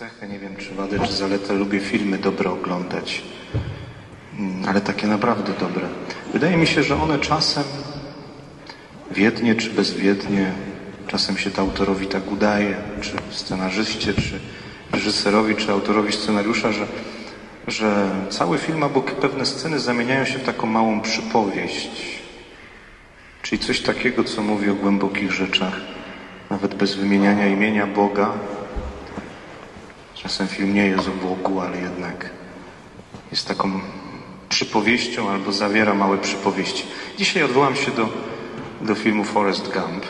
cechę, nie wiem czy wadę, czy zaletę, lubię filmy dobre oglądać, ale takie naprawdę dobre. Wydaje mi się, że one czasem, wiednie czy bezwiednie, czasem się to autorowi tak udaje, czy scenarzyście, czy reżyserowi, czy autorowi scenariusza, że cały film albo pewne sceny zamieniają się w taką małą przypowieść. Czyli coś takiego, co mówi o głębokich rzeczach, nawet bez wymieniania imienia Boga. Czasem film nie jest o Bogu, ale jednak jest taką przypowieścią albo zawiera małe przypowieści. Dzisiaj odwołam się do filmu Forrest Gump.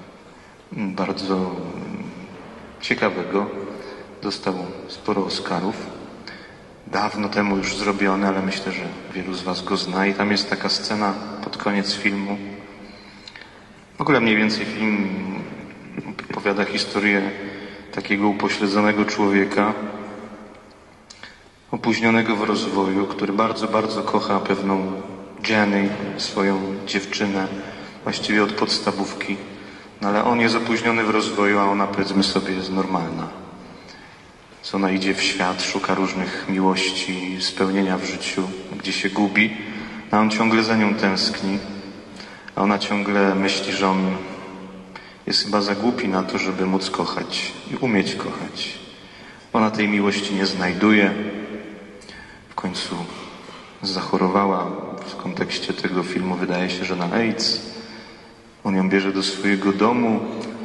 Bardzo ciekawego. Dostał sporo Oscarów. Dawno temu już zrobiony, ale myślę, że wielu z was go zna. I tam jest taka scena pod koniec filmu. W ogóle mniej więcej film opowiada historię takiego upośledzonego człowieka, opóźnionego w rozwoju, który bardzo, bardzo kocha pewną Jenny, swoją dziewczynę, właściwie od podstawówki. No ale on jest opóźniony w rozwoju, a ona, powiedzmy sobie, jest normalna. Co ona idzie w świat, szuka różnych miłości, spełnienia w życiu, gdzie się gubi, a on ciągle za nią tęskni, a ona ciągle myśli, że on jest chyba za głupi na to, żeby móc kochać i umieć kochać. Ona tej miłości nie znajduje. W końcu zachorowała, w kontekście tego filmu wydaje się, że na AIDS. On ją bierze do swojego domu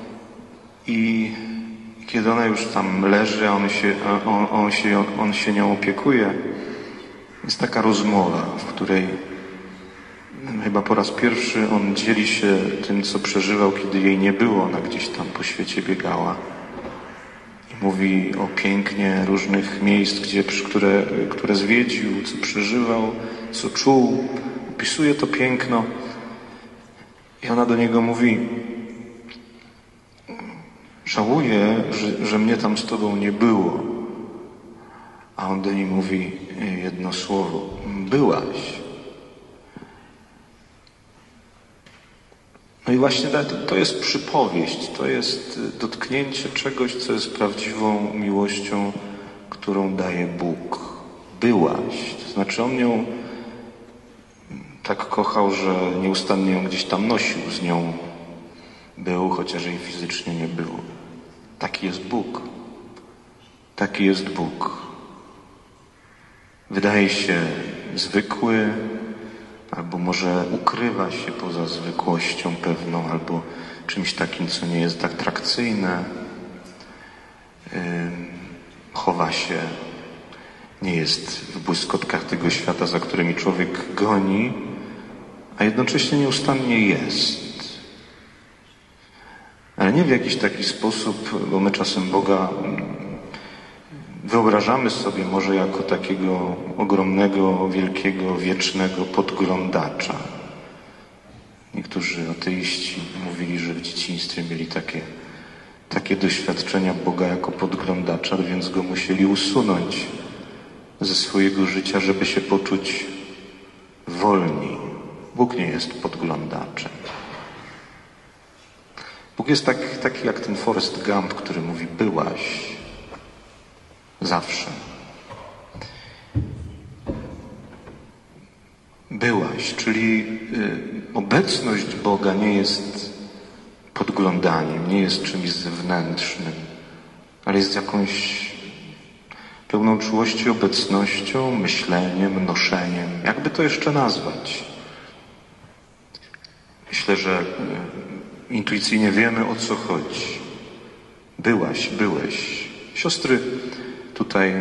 i kiedy ona już tam leży, a on się nią opiekuje, jest taka rozmowa, w której chyba po raz pierwszy on dzieli się tym, co przeżywał, kiedy jej nie było. Ona gdzieś tam po świecie biegała. I mówi o pięknie różnych miejsc, które zwiedził, co przeżywał, co czuł. Opisuje to piękno. I ona do niego mówi: żałuję, że mnie tam z tobą nie było. A on do niej mówi jedno słowo: byłaś. No i właśnie to jest przypowieść, to jest dotknięcie czegoś, co jest prawdziwą miłością, którą daje Bóg. Byłaś. To znaczy on ją tak kochał, że nieustannie ją gdzieś tam nosił, z nią był, chociaż jej fizycznie nie było. Taki jest Bóg. Taki jest Bóg. Wydaje się zwykły, albo może ukrywa się poza zwykłością pewną, albo czymś takim, co nie jest tak atrakcyjne. Chowa się, nie jest w błyskotkach tego świata, za którymi człowiek goni, a jednocześnie nieustannie jest. Ale nie w jakiś taki sposób, bo my czasem Boga wyobrażamy sobie może jako takiego ogromnego, wielkiego, wiecznego podglądacza. Niektórzy ateiści mówili, że w dzieciństwie mieli takie doświadczenia Boga jako podglądacza, więc go musieli usunąć ze swojego życia, żeby się poczuć wolni. Bóg nie jest podglądaczem. Bóg jest taki jak ten Forrest Gump, który mówi: byłaś. Zawsze. Byłaś, czyli obecność Boga nie jest podglądaniem, nie jest czymś zewnętrznym, ale jest jakąś pełną czułości obecnością, myśleniem, noszeniem. Jakby to jeszcze nazwać? Myślę, że intuicyjnie wiemy, o co chodzi. Byłaś, byłeś. Siostry tutaj,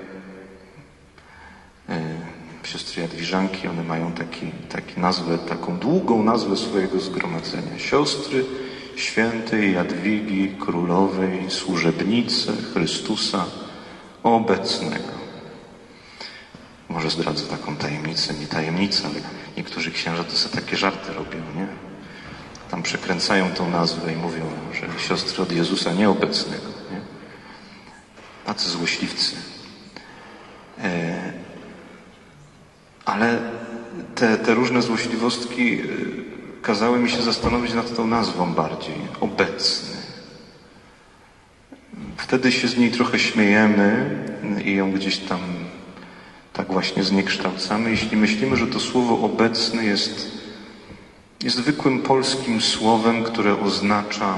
siostry Jadwiżanki, one mają taką długą nazwę swojego zgromadzenia. Siostry Świętej Jadwigi Królowej, służebnicy Chrystusa Obecnego. Może zdradzę taką tajemnicę, nie tajemnicę, ale niektórzy księża to sobie takie żarty robią, nie? Tam przekręcają tą nazwę i mówią, że siostry od Jezusa Nieobecnego, nie? Tacy złośliwcy. Ale te różne złośliwostki kazały mi się zastanowić nad tą nazwą bardziej. Obecny. W Wtedy się z niej trochę śmiejemy i ją gdzieś tam tak właśnie zniekształcamy, jeśli myślimy, że to słowo obecny jest zwykłym polskim słowem, które oznacza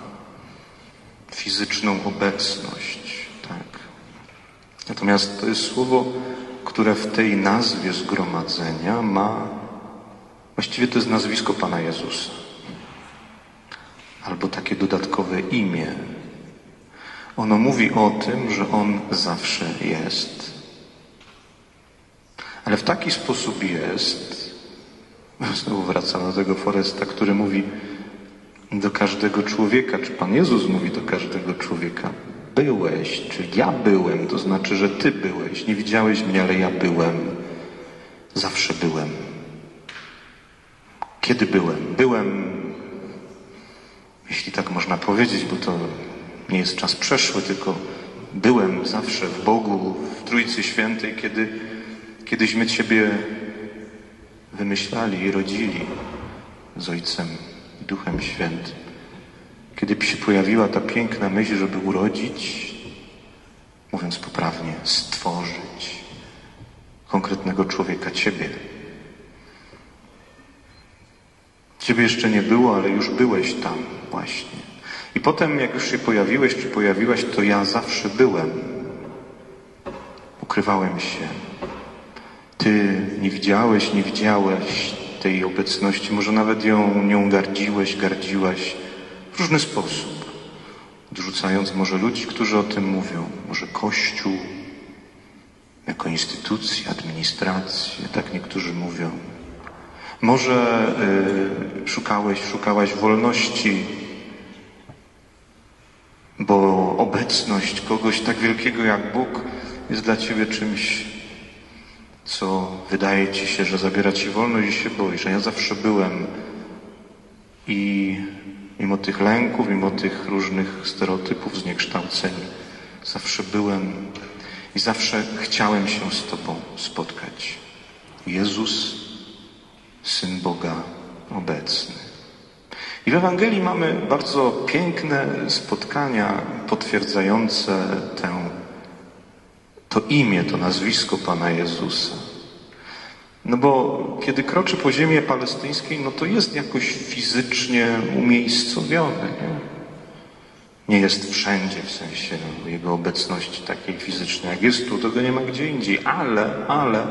fizyczną obecność. Tak. Natomiast to jest słowo, które w tej nazwie zgromadzenia ma, właściwie to jest nazwisko Pana Jezusa. Albo takie dodatkowe imię. Ono mówi o tym, że On zawsze jest. Ale w taki sposób jest, znowu wracam do tego Foresta, który mówi do każdego człowieka, czy Pan Jezus mówi do każdego człowieka, byłeś, czy ja byłem, to znaczy, że Ty byłeś. Nie widziałeś mnie, ale ja byłem. Zawsze byłem. Kiedy byłem? Byłem, jeśli tak można powiedzieć, bo to nie jest czas przeszły, tylko byłem zawsze w Bogu, w Trójcy Świętej, kiedyśmy Ciebie wymyślali i rodzili z Ojcem i Duchem Świętym. Kiedy się pojawiła ta piękna myśl, żeby urodzić, mówiąc poprawnie, stworzyć konkretnego człowieka, Ciebie. Ciebie jeszcze nie było, ale już byłeś tam właśnie. I potem, jak już się pojawiłeś, czy pojawiłaś, to ja zawsze byłem. Ukrywałem się. Ty nie widziałeś, nie widziałaś tej obecności. Może nawet nią gardziłaś w różny sposób. Odrzucając może ludzi, którzy o tym mówią. Może Kościół jako instytucję, administrację. Tak niektórzy mówią. Może szukałaś wolności, bo obecność kogoś tak wielkiego jak Bóg jest dla Ciebie czymś, co wydaje Ci się, że zabiera Ci wolność i się boisz. A ja zawsze byłem i mimo tych lęków, mimo tych różnych stereotypów, zniekształceń, zawsze byłem i zawsze chciałem się z Tobą spotkać. Jezus, Syn Boga obecny. I w Ewangelii mamy bardzo piękne spotkania potwierdzające to imię, to nazwisko Pana Jezusa. No bo kiedy kroczy po ziemi palestyńskiej, no to jest jakoś fizycznie umiejscowiony, nie? Nie jest wszędzie, w sensie Jego obecności takiej fizycznej. Jak jest tu, to go nie ma gdzie indziej. Ale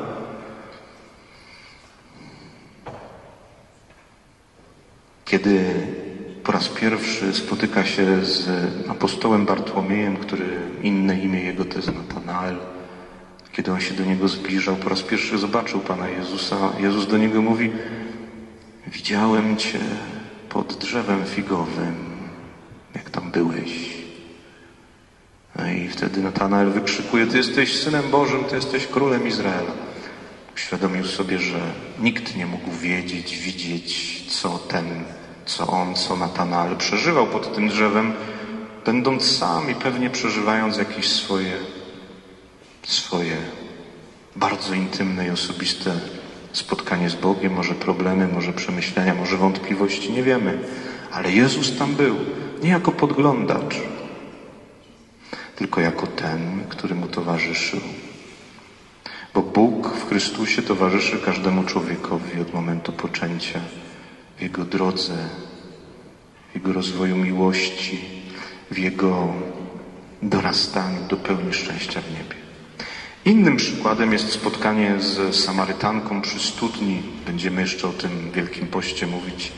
kiedy po raz pierwszy spotyka się z apostołem Bartłomiejem, który inne imię jego to jest Natanael, kiedy on się do niego zbliżał, po raz pierwszy zobaczył Pana Jezusa. Jezus do niego mówi: widziałem Cię pod drzewem figowym, jak tam byłeś. No i wtedy Natanael wykrzykuje: Ty jesteś Synem Bożym, Ty jesteś Królem Izraela. Uświadomił sobie, że nikt nie mógł widzieć, co Natanael przeżywał pod tym drzewem, będąc sam i pewnie przeżywając jakieś swoje bardzo intymne i osobiste spotkanie z Bogiem, może problemy, może przemyślenia, może wątpliwości, nie wiemy. Ale Jezus tam był, nie jako podglądacz, tylko jako ten, który mu towarzyszył. Bo Bóg w Chrystusie towarzyszy każdemu człowiekowi od momentu poczęcia, w Jego drodze, w Jego rozwoju miłości, w Jego dorastaniu do pełni szczęścia w niebie. Innym przykładem jest spotkanie z Samarytanką przy studni. Będziemy jeszcze o tym Wielkim Poście mówić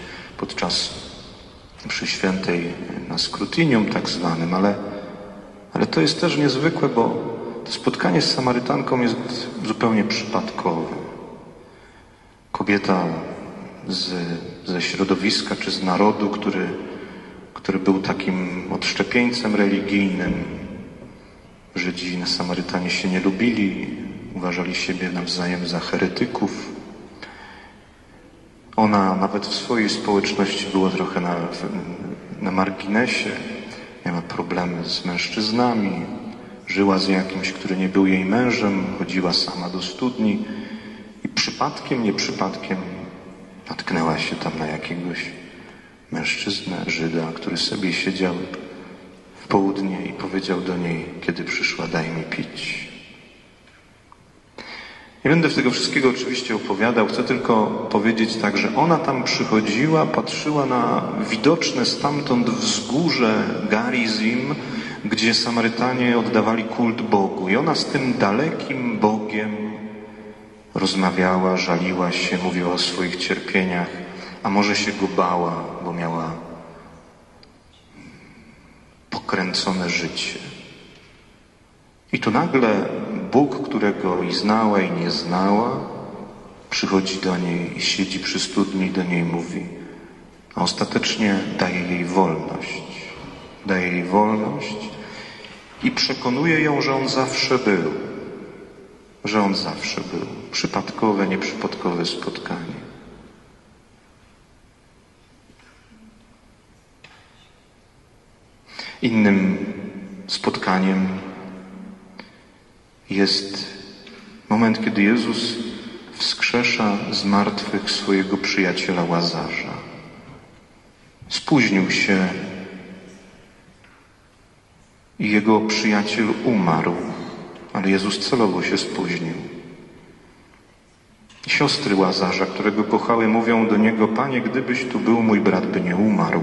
przy świętej na Scrutinium tak zwanym, ale to jest też niezwykłe, bo to spotkanie z Samarytanką jest zupełnie przypadkowe. Kobieta ze środowiska czy z narodu, który był takim odszczepieńcem religijnym. Żydzi na Samarytanie się nie lubili, uważali siebie nawzajem za heretyków. Ona nawet w swojej społeczności była trochę na marginesie, miała problemy z mężczyznami, żyła z jakimś, który nie był jej mężem, chodziła sama do studni i nie przypadkiem natknęła się tam na jakiegoś mężczyznę, Żyda, który sobie siedział południe i powiedział do niej, kiedy przyszła, daj mi pić. Nie będę tego wszystkiego oczywiście opowiadał, chcę tylko powiedzieć tak, że ona tam przychodziła, patrzyła na widoczne stamtąd wzgórze Garizim, gdzie Samarytanie oddawali kult Bogu. I ona z tym dalekim Bogiem rozmawiała, żaliła się, mówiła o swoich cierpieniach, a może się go bała, bo miała pokręcone życie. I tu nagle Bóg, którego i znała, i nie znała, przychodzi do niej i siedzi przy studni i do niej mówi, a ostatecznie daje jej wolność. Daje jej wolność i przekonuje ją, że on zawsze był. Że on zawsze był. Przypadkowe, nieprzypadkowe spotkanie. Innym spotkaniem jest moment, kiedy Jezus wskrzesza z martwych swojego przyjaciela Łazarza. Spóźnił się i jego przyjaciel umarł, ale Jezus celowo się spóźnił. Siostry Łazarza, którego kochały, mówią do niego, Panie, gdybyś tu był, mój brat by nie umarł.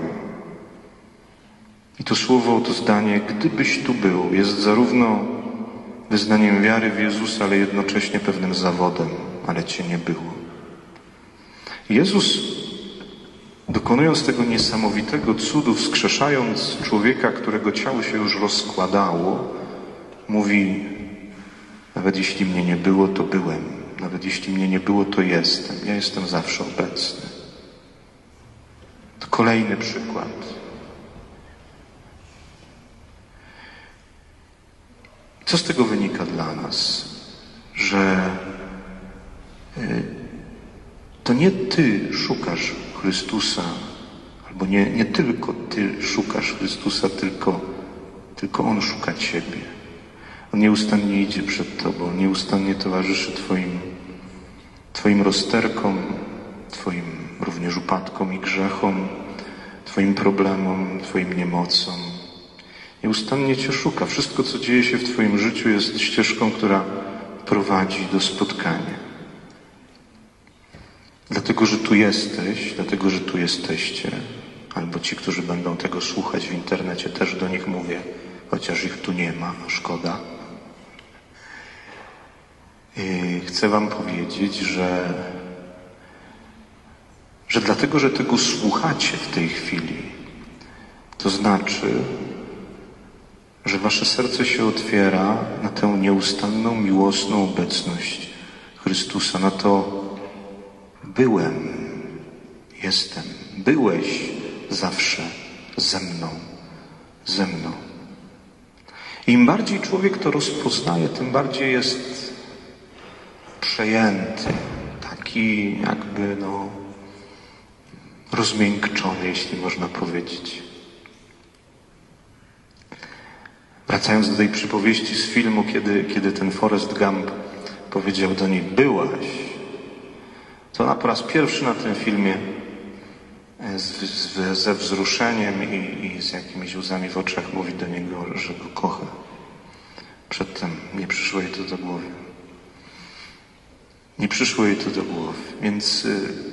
I to słowo, to zdanie, gdybyś tu był, jest zarówno wyznaniem wiary w Jezusa, ale jednocześnie pewnym zawodem, ale Cię nie było. Jezus, dokonując tego niesamowitego cudu, wskrzeszając człowieka, którego ciało się już rozkładało, mówi, nawet jeśli mnie nie było, to byłem. Nawet jeśli mnie nie było, to jestem. Ja jestem zawsze obecny. To kolejny przykład. Co z tego wynika dla nas? Że to nie Ty szukasz Chrystusa, albo nie tylko Ty szukasz Chrystusa, tylko On szuka Ciebie. On nieustannie idzie przed Tobą, nieustannie towarzyszy Twoim rozterkom, Twoim również upadkom i grzechom, Twoim problemom, Twoim niemocom. Nieustannie Cię szuka. Wszystko, co dzieje się w Twoim życiu, jest ścieżką, która prowadzi do spotkania. Dlatego, że tu jesteś, dlatego, że tu jesteście, albo ci, którzy będą tego słuchać w internecie, też do nich mówię, chociaż ich tu nie ma, szkoda. I chcę Wam powiedzieć, że dlatego, że tego słuchacie w tej chwili, to znaczy, że Wasze serce się otwiera na tę nieustanną, miłosną obecność Chrystusa, na to byłem, jestem, byłeś zawsze ze mną. I im bardziej człowiek to rozpoznaje, tym bardziej jest przejęty, taki jakby rozmiękczony, jeśli można powiedzieć. Wracając do tej przypowieści z filmu, kiedy ten Forrest Gump powiedział do niej, byłaś, to ona po raz pierwszy na tym filmie ze wzruszeniem i z jakimiś łzami w oczach mówi do niego, że go kocha. Przedtem nie przyszło jej to do głowy. Nie przyszło jej to do głowy. Więc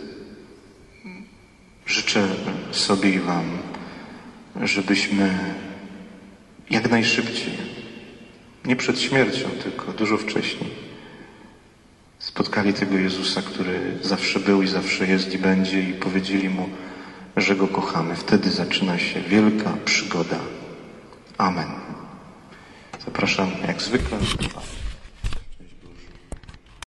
życzę sobie i Wam, żebyśmy jak najszybciej, nie przed śmiercią, tylko dużo wcześniej, spotkali tego Jezusa, który zawsze był i zawsze jest i będzie, i powiedzieli Mu, że Go kochamy. Wtedy zaczyna się wielka przygoda. Amen. Zapraszam jak zwykle.